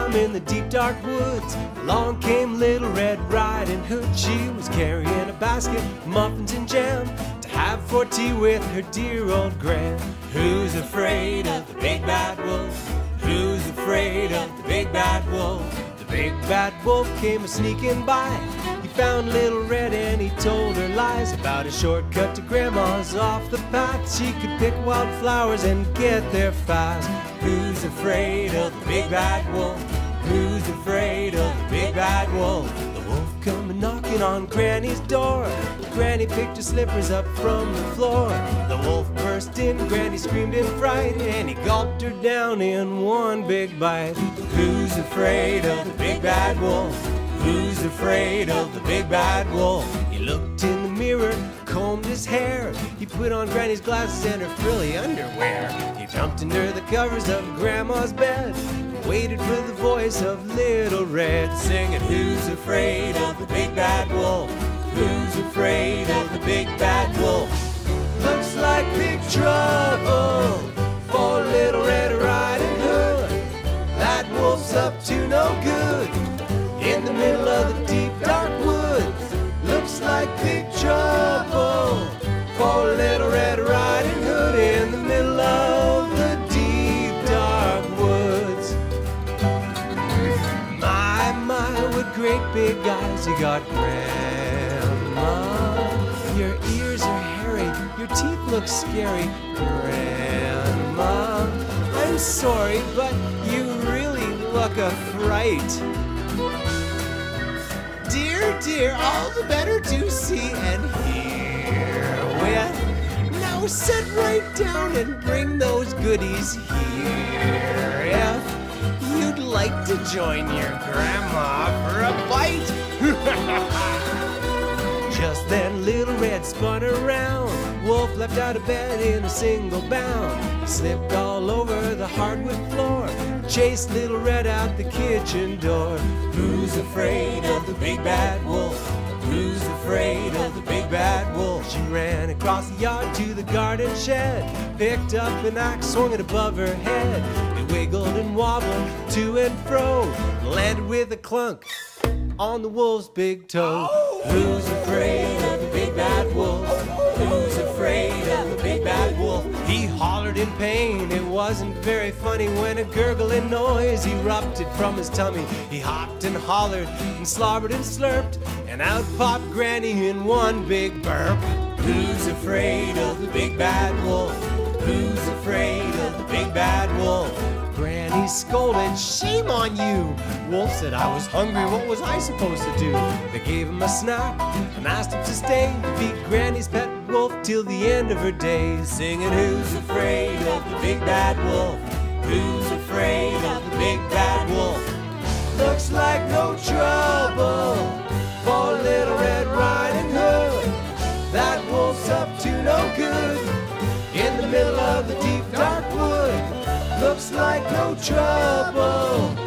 jam in the deep dark woods. Along came Little Red Riding Hood. She was carrying a basket of muffins and jam to have for tea with her dear old Gran. Who's afraid of the big bad wolf? Who's afraid of the big bad wolf? The big bad wolf came a-sneaking by. He found Little Red and he told her lies about a shortcut to Grandma's off the path. She could pick wildflowers and get there fast. Who's afraid of the big bad wolf? Who's afraid of the big bad wolf? The wolf come knocking on Granny's door. Granny picked her slippers up from the floor. The wolf burst in, Granny screamed in fright, and he gulped her down in one big bite. Who's afraid of the big bad wolf? Who's afraid of the big bad wolf? He looked in the mirror, combed his hair. He put on Granny's glasses and her frilly underwear. He jumped under the covers of Grandma's bed, waited for the voice of Little Red, singing, who's afraid of the big bad wolf? Who's afraid of the big bad wolf? Looks like big trouble for Little Red Riding Hood. That wolf's up to no good in the middle of the deep dark woods. Looks like big trouble for Little Red Riding Hood in the middle of the deep dark woods. My, what great big eyes you got, Grandma. Your ears are hairy, your teeth look scary, Grandma. I'm sorry, but you really look a fright. Dear, all the better to see and hear with. Now sit right down and bring those goodies here. If you'd like to join your grandma for a bite. Just then Little Red spun around. Wolf leapt out of bed in a single bound. He slipped all over the hardwood floor, chased Little Red out the kitchen door. Who's afraid of the big bad wolf? Who's afraid of the big bad wolf? She ran across the yard to the garden shed, picked up an axe, swung it above her head. It wiggled and wobbled to and fro, landed with a clunk on the wolf's big toe. Who's afraid of the big bad wolf? Who's afraid of the big bad wolf? He hollered in pain. It wasn't very funny when a gurgling noise erupted from his tummy. He hopped and hollered and slobbered and slurped, and out popped Granny in one big burp. Who's afraid of the big bad wolf? Who's afraid of the big bad wolf? Granny scolded, shame on you. Wolf said, I was hungry, what was I supposed to do? They gave him a snack and asked him to stay to be Granny's pet wolf till the end of her days, singing, who's afraid of the big bad wolf? Who's afraid of the big bad wolf? Looks like no trouble for Little Red Riding Hood. That wolf's up to no good in the middle of the deep dark wood. Looks like no trouble